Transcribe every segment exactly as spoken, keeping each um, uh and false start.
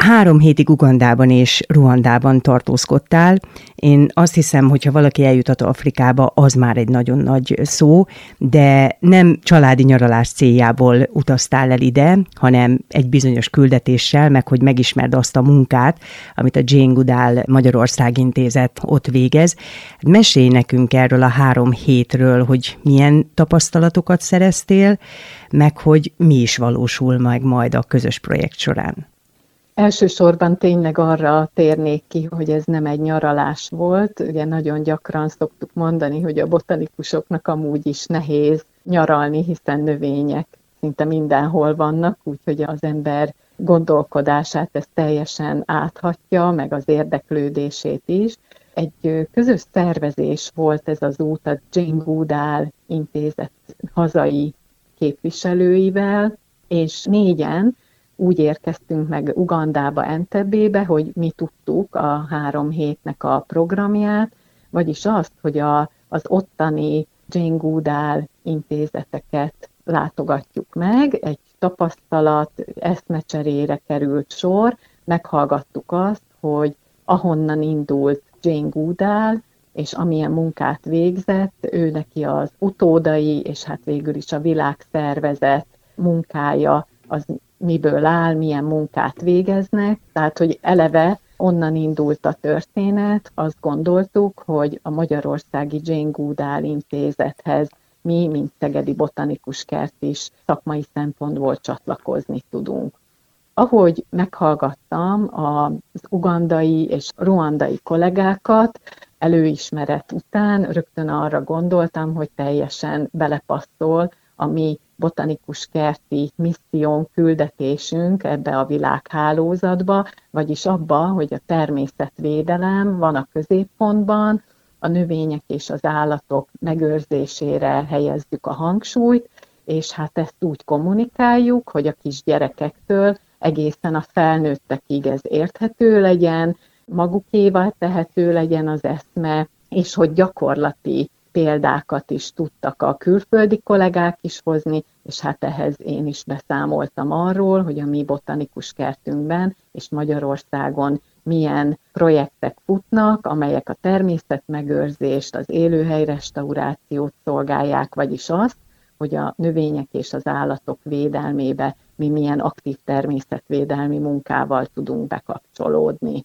Három hétig Ugandában és Ruandában tartózkodtál. Én azt hiszem, hogy ha valaki eljuthat Afrikába, az már egy nagyon nagy szó, de nem családi nyaralás céljából utaztál el ide, hanem egy bizonyos küldetéssel, meg hogy megismerd azt a munkát, amit a Jane Goodall Magyarország Intézet ott végez. Mesélj nekünk erről a három hétről, hogy milyen tapasztalatokat szereztél, meg hogy mi is valósul meg majd a közös projekt során. Elsősorban tényleg arra térnék ki, hogy ez nem egy nyaralás volt. Ugye nagyon gyakran szoktuk mondani, hogy a botanikusoknak amúgy is nehéz nyaralni, hiszen növények szinte mindenhol vannak, úgyhogy az ember gondolkodását ez teljesen áthatja, meg az érdeklődését is. Egy közös szervezés volt ez az út a Jane Goodall Intézet hazai képviselőivel, és négyen úgy érkeztünk meg Ugandába, Entebébe, hogy mi tudtuk a három hétnek a programját, vagyis azt, hogy a, az ottani Jane Goodall intézeteket látogatjuk meg, egy tapasztalat, eszmecserére került sor, meghallgattuk azt, hogy ahonnan indult Jane Goodall, és amilyen munkát végzett, ő neki az utódai, és hát végül is a világszervezet munkája az miből áll, milyen munkát végeznek. Tehát, hogy eleve onnan indult a történet, azt gondoltuk, hogy a magyarországi Jane Goodall Intézethez mi, mint Szegedi Botanikus Kert is szakmai szempontból csatlakozni tudunk. Ahogy meghallgattam az ugandai és ruandai kollégákat, előismeret után rögtön arra gondoltam, hogy teljesen belepasszol a mi botanikus kerti missziónk, küldetésünk ebbe a világhálózatba, vagyis abba, hogy a természetvédelem van a középpontban, a növények és az állatok megőrzésére helyezzük a hangsúlyt, és hát ezt úgy kommunikáljuk, hogy a kisgyerekektől egészen a felnőttekig ez érthető legyen, magukévá tehető legyen az eszme, és hogy gyakorlati példákat is tudtak a külföldi kollégák is hozni, és hát ehhez én is beszámoltam arról, hogy a mi botanikus kertünkben és Magyarországon milyen projektek futnak, amelyek a természetmegőrzést, az élőhely restaurációt szolgálják, vagyis azt, hogy a növények és az állatok védelmébe mi milyen aktív természetvédelmi munkával tudunk bekapcsolódni.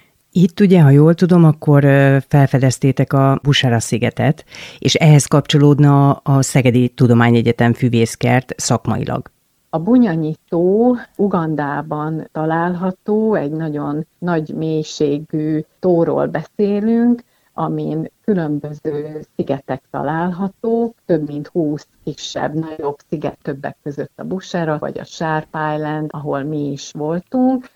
Itt ugye, ha jól tudom, akkor felfedeztétek a Busára-szigetet, és ehhez kapcsolódna a Szegedi Tudományegyetem füvészkert szakmailag. A Bunyanyi tó Ugandában található, egy nagyon nagy mélységű tóról beszélünk, amin különböző szigetek találhatók, több mint húsz kisebb, nagyobb sziget, többek között a Busára vagy a Sharp Island, ahol mi is voltunk,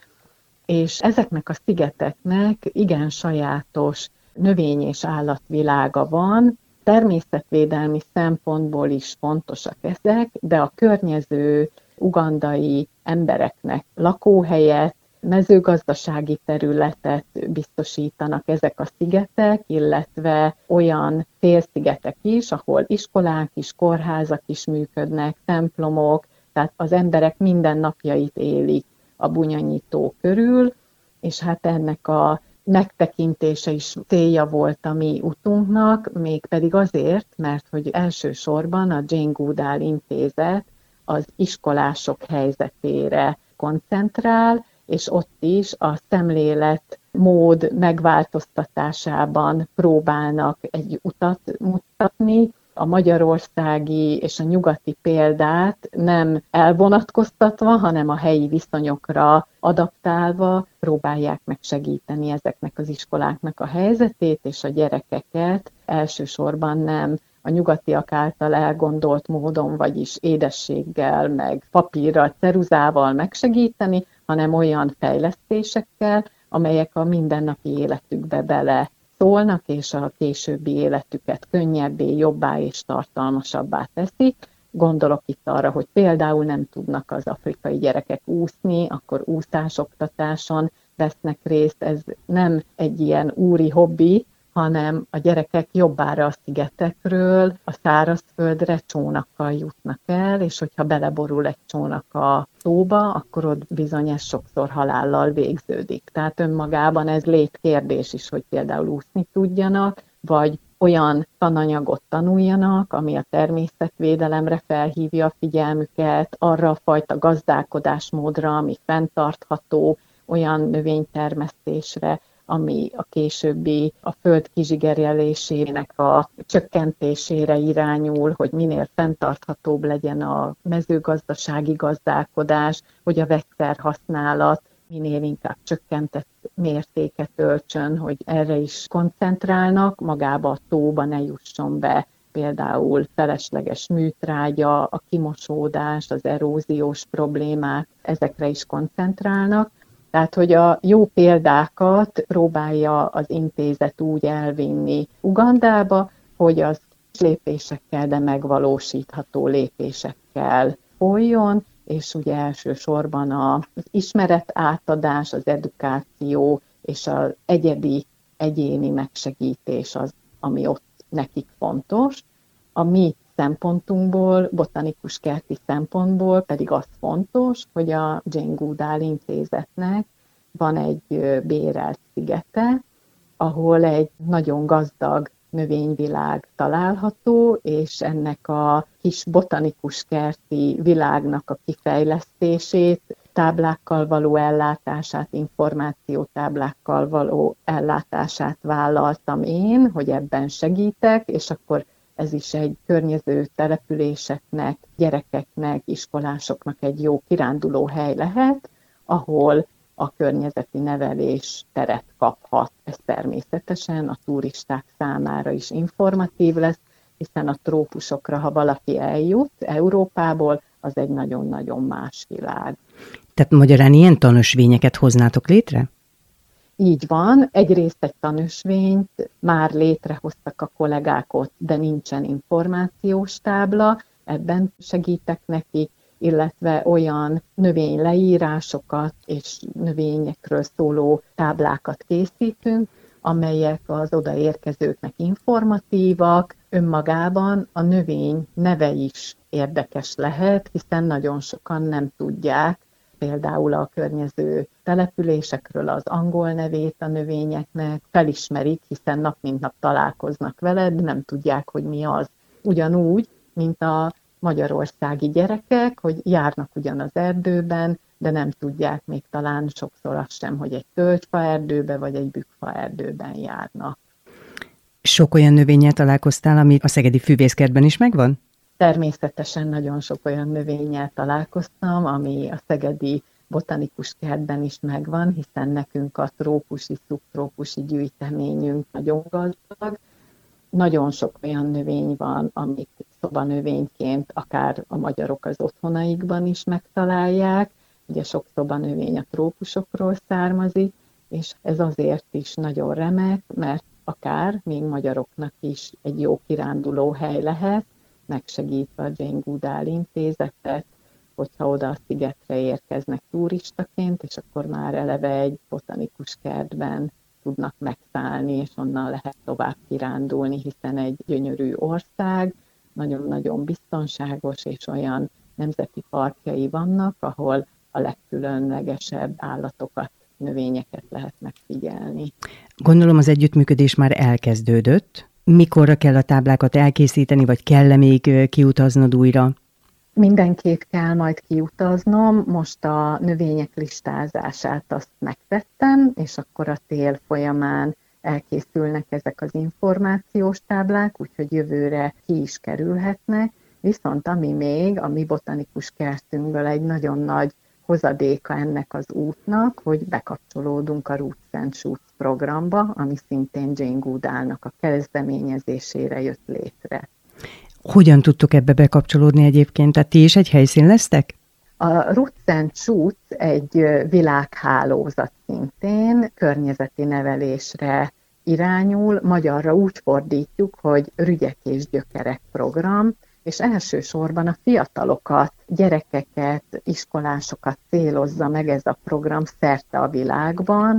és ezeknek a szigeteknek igen sajátos növény- és állatvilága van, természetvédelmi szempontból is fontosak ezek, de a környező ugandai embereknek lakóhelyet, mezőgazdasági területet biztosítanak ezek a szigetek, illetve olyan félszigetek is, ahol iskolák is, kórházak is működnek, templomok, tehát az emberek mindennapjait élik a Bunyanyi tó körül, és hát ennek a megtekintése is célja volt a mi utunknak, mégpedig azért, mert hogy elsősorban a Jane Goodall Intézet az iskolások helyzetére koncentrál, és ott is a szemlélet mód megváltoztatásában próbálnak egy utat mutatni. A magyarországi és a nyugati példát nem elvonatkoztatva, hanem a helyi viszonyokra adaptálva próbálják meg segíteni ezeknek az iskoláknak a helyzetét, és a gyerekeket elsősorban nem a nyugatiak által elgondolt módon, vagyis édességgel, meg papírral, ceruzával megsegíteni, hanem olyan fejlesztésekkel, amelyek a mindennapi életükbe bele szólnak, és a későbbi életüket könnyebbé, jobbá és tartalmasabbá teszik. Gondolok itt arra, hogy például nem tudnak az afrikai gyerekek úszni, akkor úszásoktatáson vesznek részt. Ez nem egy ilyen úri hobbi, hanem a gyerekek jobbára a szigetekről a szárazföldre csónakkal jutnak el, és hogyha beleborul egy csónak a tóba, akkor ott bizony ez sokszor halállal végződik. Tehát önmagában ez létkérdés is, hogy például úszni tudjanak, vagy olyan tananyagot tanuljanak, ami a természetvédelemre felhívja a figyelmüket, arra a fajta gazdálkodásmódra, ami fenntartható, olyan növénytermesztésre, ami a későbbi a föld kizsigerjelésének a csökkentésére irányul, hogy minél fenntarthatóbb legyen a mezőgazdasági gazdálkodás, hogy a vegyszerhasználat minél inkább csökkentett mértéket öltsön, hogy erre is koncentrálnak, magába a tóba ne jusson be például felesleges műtrágya, a kimosódás, az eróziós problémák, ezekre is koncentrálnak. Tehát, hogy a jó példákat próbálja az intézet úgy elvinni Ugandába, hogy az lépésekkel, de megvalósítható lépésekkel folyjon, és ugye elsősorban az ismeretátadás, az edukáció és az egyedi, egyéni megsegítés az, ami ott nekik fontos. A mi szempontunkból, botanikus kerti szempontból pedig az fontos, hogy a Jane Goodall intézetnek van egy bérelt szigete, ahol egy nagyon gazdag növényvilág található, és ennek a kis botanikus kerti világnak a kifejlesztését, táblákkal való ellátását, információtáblákkal való ellátását vállaltam én, hogy ebben segítek, és akkor ez is egy környező településeknek, gyerekeknek, iskolásoknak egy jó kiránduló hely lehet, ahol a környezeti nevelés teret kaphat. Ez természetesen a turisták számára is informatív lesz, hiszen a trópusokra, ha valaki eljut Európából, az egy nagyon-nagyon más világ. Tehát magyarán ilyen tanösvényeket hoznátok létre? Így van, egyrészt egy tanösvényt már létrehoztak a kollégák ott, de nincsen információs tábla, ebben segítek nekik, illetve olyan növényleírásokat és növényekről szóló táblákat készítünk, amelyek az odaérkezőknek informatívak, önmagában a növény neve is érdekes lehet, hiszen nagyon sokan nem tudják, például a környező településekről az angol nevét a növényeknek, felismerik, hiszen nap mint nap találkoznak veled, nem tudják, hogy mi az. Ugyanúgy, mint a magyarországi gyerekek, hogy járnak ugyan az erdőben, de nem tudják még talán sokszor azt sem, hogy egy tölgyfa erdőbe vagy egy bükkfa erdőben járnak. Sok olyan növényel találkoztál, ami a szegedi füvészkertben is megvan? Természetesen nagyon sok olyan növényel találkoztam, ami a szegedi botanikus kertben is megvan, hiszen nekünk a trópusi, szubtrópusi gyűjteményünk nagyon gazdag. Nagyon sok olyan növény van, amit szobanövényként akár a magyarok az otthonaikban is megtalálják. Ugye sok szobanövény a trópusokról származik, és ez azért is nagyon remek, mert akár még magyaroknak is egy jó kiránduló hely lehet, megsegítve a Jane Goodall intézetet, hogyha oda a szigetre érkeznek turistaként, és akkor már eleve egy botanikus kertben tudnak megszállni, és onnan lehet tovább kirándulni, hiszen egy gyönyörű ország, nagyon-nagyon biztonságos, és olyan nemzeti parkjai vannak, ahol a legkülönlegesebb állatokat, növényeket lehet megfigyelni. Gondolom az együttműködés már elkezdődött. Mikorra kell a táblákat elkészíteni, vagy kell-e még kiutaznod újra? Mindenképp kell majd kiutaznom, most a növények listázását azt megtettem, és akkor a tél folyamán elkészülnek ezek az információs táblák, úgyhogy jövőre ki is kerülhetnek, viszont ami még a mi botanikus kertünkből egy nagyon nagy hozadéka ennek az útnak, hogy bekapcsolódunk a Roots and Shoots programba, ami szintén Jane Goodallnak a kezdeményezésére jött létre. Hogyan tudtok ebbe bekapcsolódni egyébként? Tehát ti is egy helyszín lesztek? A Roots and Shoots egy világhálózat szintén környezeti nevelésre irányul, magyarra úgy fordítjuk, hogy Rügyek és Gyökerek program, és elsősorban a fiatalokat, gyerekeket, iskolásokat célozza meg ez a program szerte a világban,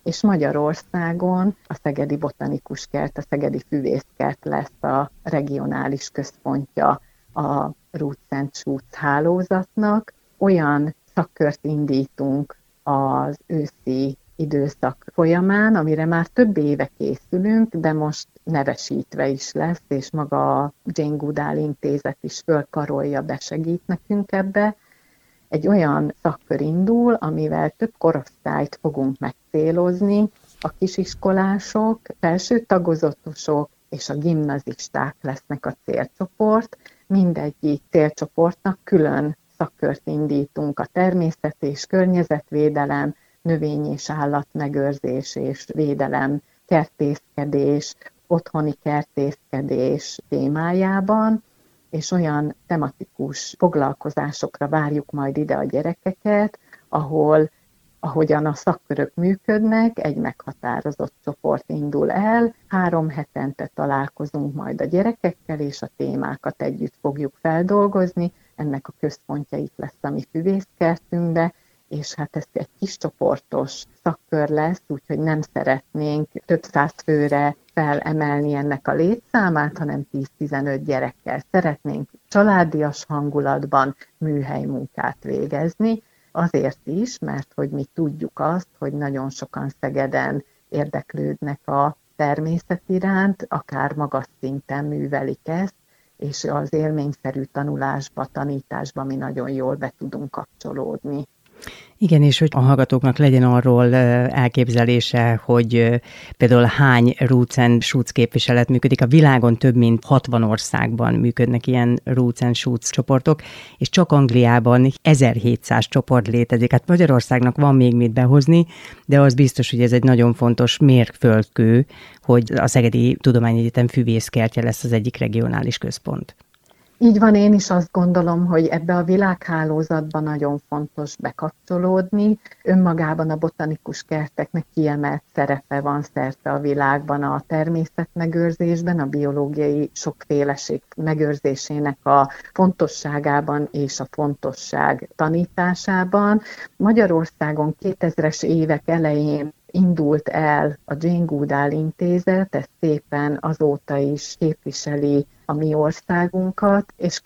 és Magyarországon a Szegedi Botanikus Kert, a Szegedi Füvészkert lesz a regionális központja a Roots and Shoots hálózatnak. Olyan szakkört indítunk az őszi időszak folyamán, amire már több éve készülünk, de most nevesítve is lesz, és maga a Jane Goodall Intézet is fölkarolja, besegít nekünk ebbe. Egy olyan szakkör indul, amivel több korosztályt fogunk megcélozni, a kisiskolások, felső tagozatosok és a gimnazisták lesznek a célcsoport. Mindegyik célcsoportnak külön szakkört indítunk, a természet és környezetvédelem, növény- és állatmegőrzés és védelem, kertészkedés, otthoni kertészkedés témájában, és olyan tematikus foglalkozásokra várjuk majd ide a gyerekeket, ahol, ahogyan a szakkörök működnek, egy meghatározott csoport indul el, három hetente találkozunk majd a gyerekekkel, és a témákat együtt fogjuk feldolgozni. Ennek a központja itt lesz a mi füvészkertünkbe, és hát ez egy kis csoportos szakkör lesz, úgyhogy nem szeretnénk több száz főre felemelni ennek a létszámát, hanem tíz-tizenöt gyerekkel szeretnénk családias hangulatban műhelymunkát végezni, azért is, mert hogy mi tudjuk azt, hogy nagyon sokan Szegeden érdeklődnek a természet iránt, akár magas szinten művelik ezt, és az élményszerű tanulásba, tanításba mi nagyon jól be tudunk kapcsolódni. Igen, és hogy a hallgatóknak legyen arról elképzelése, hogy például hány Roots and Shoots képviselet működik. A világon több mint hatvan országban működnek ilyen Roots and Shoots csoportok, és csak Angliában ezerhétszáz csoport létezik. Hát Magyarországnak van még mit behozni, de az biztos, hogy ez egy nagyon fontos mérföldkő, hogy a Szegedi Tudományegyetem Füvészkertje lesz az egyik regionális központ. Így van, én is azt gondolom, hogy ebbe a világhálózatban nagyon fontos bekapcsolódni. Önmagában a botanikus kerteknek kiemelt szerepe van szerte a világban a természetmegőrzésben, a biológiai sokféleség megőrzésének a fontosságában és a fontosság tanításában. Magyarországon kétezres évek elején indult el a Jane Goodall Intézet, ez szépen azóta is képviseli a mi országunkat, és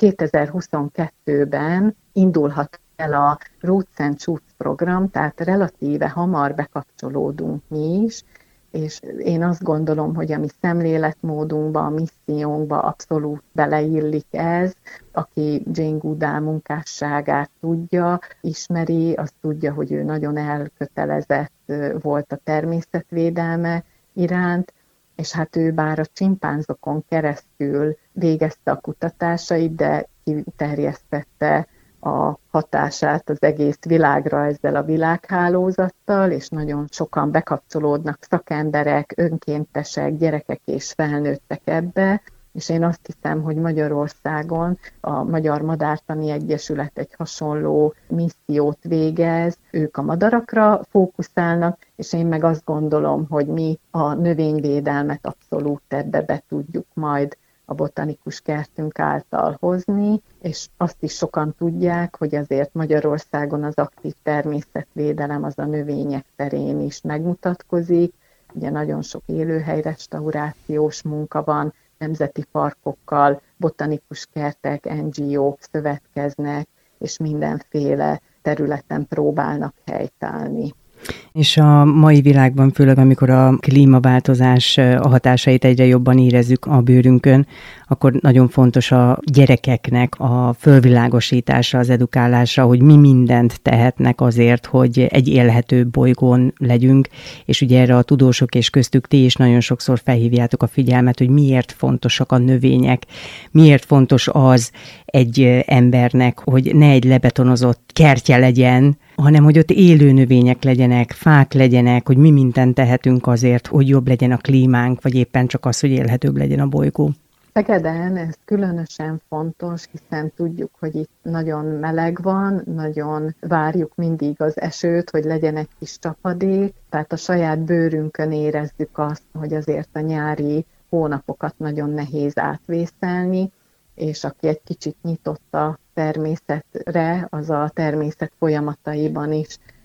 kétezer-huszonkettőben indulhat el a Roots and Shoots program, tehát relatíve hamar bekapcsolódunk mi is, és én azt gondolom, hogy a mi szemléletmódunkba, a missziónkba abszolút beleillik ez. Aki Jane Goodall munkásságát tudja, ismeri, azt tudja, hogy ő nagyon elkötelezett volt a természetvédelme iránt, és hát ő bár a csimpánzokon keresztül végezte a kutatásait, de kiterjesztette a hatását az egész világra ezzel a világhálózattal, és nagyon sokan bekapcsolódnak szakemberek, önkéntesek, gyerekek és felnőttek ebbe, és én azt hiszem, hogy Magyarországon a Magyar Madártani Egyesület egy hasonló missziót végez, ők a madarakra fókuszálnak, és én meg azt gondolom, hogy mi a növényvédelmet abszolút ebbe be tudjuk majd a botanikus kertünk által hozni, és azt is sokan tudják, hogy azért Magyarországon az aktív természetvédelem az a növények terén is megmutatkozik. Ugye nagyon sok élőhelyrestaurációs munka van, nemzeti parkokkal, botanikus kertek, en gé ók szövetkeznek, és mindenféle területen próbálnak helytállni. És a mai világban, főleg amikor a klímaváltozás a hatásait egyre jobban érezzük a bőrünkön, akkor nagyon fontos a gyerekeknek a fölvilágosítása, az edukálása, hogy mi mindent tehetnek azért, hogy egy élhető bolygón legyünk, és ugye erre a tudósok és köztük ti is nagyon sokszor felhívjátok a figyelmet, hogy miért fontosak a növények, miért fontos az egy embernek, hogy ne egy lebetonozott kertje legyen, hanem hogy ott élő növények legyenek, fák legyenek, hogy mi mindent tehetünk azért, hogy jobb legyen a klímánk, vagy éppen csak az, hogy élhetőbb legyen a bolygó. Szegeden ez különösen fontos, hiszen tudjuk, hogy itt nagyon meleg van, nagyon várjuk mindig az esőt, hogy legyen egy kis csapadék, tehát a saját bőrünkön érezzük azt, hogy azért a nyári hónapokat nagyon nehéz átvészelni, és aki egy kicsit nyitott a természetre, az a természet folyamataiban is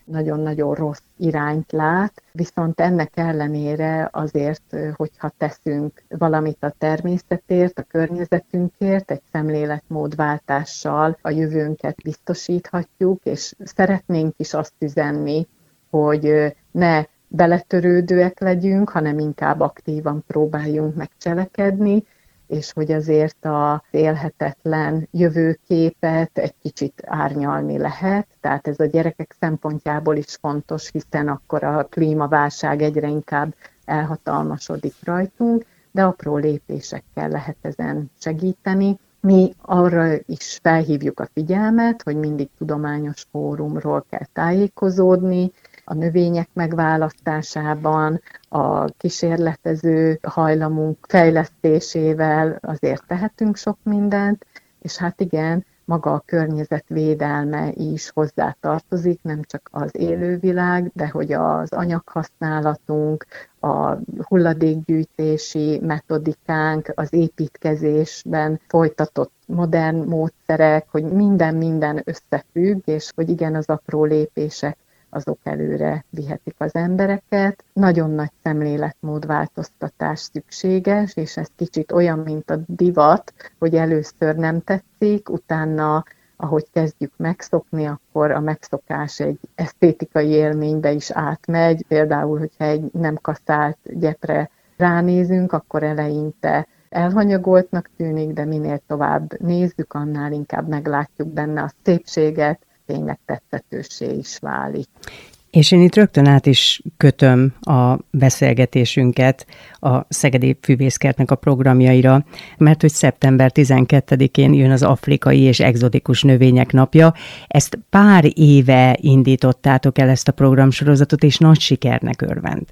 nagyon-nagyon rossz irányt lát, viszont ennek ellenére azért, hogyha teszünk valamit a természetért, a környezetünkért, egy szemléletmódváltással a jövőnket biztosíthatjuk, és szeretnénk is azt üzenni, hogy ne beletörődőek legyünk, hanem inkább aktívan próbáljunk meg cselekedni, és hogy azért az élhetetlen jövőképet egy kicsit árnyalni lehet. Tehát ez a gyerekek szempontjából is fontos, hiszen akkor a klímaválság egyre inkább elhatalmasodik rajtunk, de apró lépésekkel lehet ezen segíteni. Mi arra is felhívjuk a figyelmet, hogy mindig tudományos fórumról kell tájékozódni, a növények megválasztásában, a kísérletező hajlamunk fejlesztésével azért tehetünk sok mindent, és hát igen, maga a környezetvédelme is hozzá tartozik, nem csak az élővilág, de hogy az anyaghasználatunk, a hulladékgyűjtési metodikánk, az építkezésben folytatott modern módszerek, hogy minden-minden összefügg, és hogy igen, az apró lépések azok előre vihetik az embereket. Nagyon nagy szemléletmódváltoztatás szükséges, és ez kicsit olyan, mint a divat, hogy először nem tetszik, utána, ahogy kezdjük megszokni, akkor a megszokás egy esztétikai élménybe is átmegy. Például, hogyha egy nem kaszált gyepre ránézünk, akkor eleinte elhanyagoltnak tűnik, de minél tovább nézzük, annál inkább meglátjuk benne a szépséget, tényleg tetszhetőssé is válik. És én itt rögtön át is kötöm a beszélgetésünket a Szegedi Füvészkertnek a programjaira, mert hogy szeptember tizenkettedikén jön az afrikai és egzotikus növények napja. Ezt pár éve indítottátok el, ezt a programsorozatot, és nagy sikernek örvend.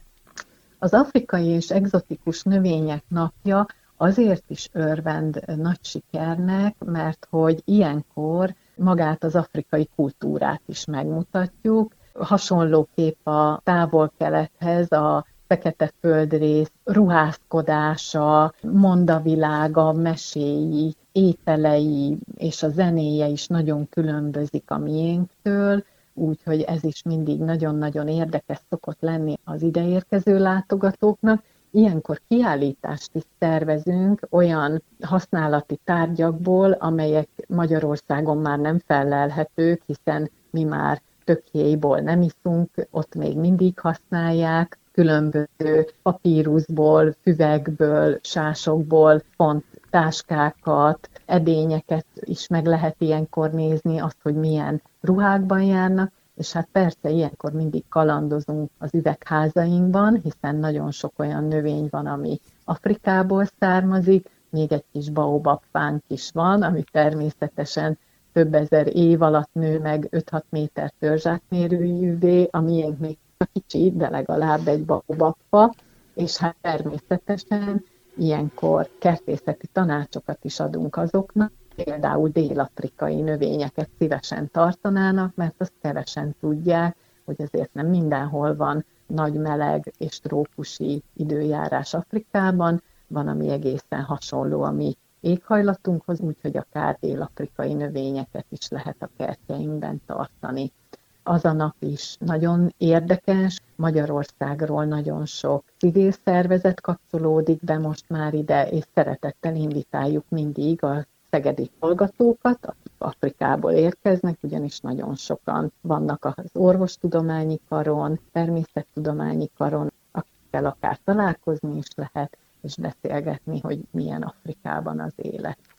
Az afrikai és egzotikus növények napja azért is örvend nagy sikernek, mert hogy ilyenkor magát az afrikai kultúrát is megmutatjuk. Hasonlóképp a távol-kelethez a fekete földrész ruházkodása, mondavilága, meséi, ételei és a zenéje is nagyon különbözik a miénktől, úgyhogy ez is mindig nagyon-nagyon érdekes szokott lenni az ideérkező látogatóknak. Ilyenkor kiállítást is szervezünk olyan használati tárgyakból, amelyek Magyarországon már nem fellelhetők, hiszen mi már tökjéiból nem iszunk, ott még mindig használják, különböző papíruszból, füvekből, sásokból font táskákat, edényeket is meg lehet ilyenkor nézni, azt, hogy milyen ruhákban járnak, és hát persze ilyenkor mindig kalandozunk az üvegházainkban, hiszen nagyon sok olyan növény van, ami Afrikából származik, még egy kis baobabfánk is van, ami természetesen több ezer év alatt nő meg öt-hat méter törzsátmérőjűvé, a miénk még kicsi, de legalább egy baobabfa, és hát természetesen ilyenkor kertészeti tanácsokat is adunk azoknak, például dél-afrikai növényeket szívesen tartanának, mert azt kevesen tudják, hogy azért nem mindenhol van nagy meleg és trópusi időjárás Afrikában, van, ami egészen hasonló a mi éghajlatunkhoz, úgyhogy akár dél-afrikai növényeket is lehet a kertjeinkben tartani. Az a nap is nagyon érdekes, Magyarországról nagyon sok civil szervezet kapcsolódik be most már ide, és szeretettel invitáljuk mindig a szegedi hallgatókat, akik Afrikából érkeznek, ugyanis nagyon sokan vannak az orvostudományi karon, természettudományi karon, akikkel akár találkozni is lehet, és beszélgetni, hogy milyen Afrikában az élet.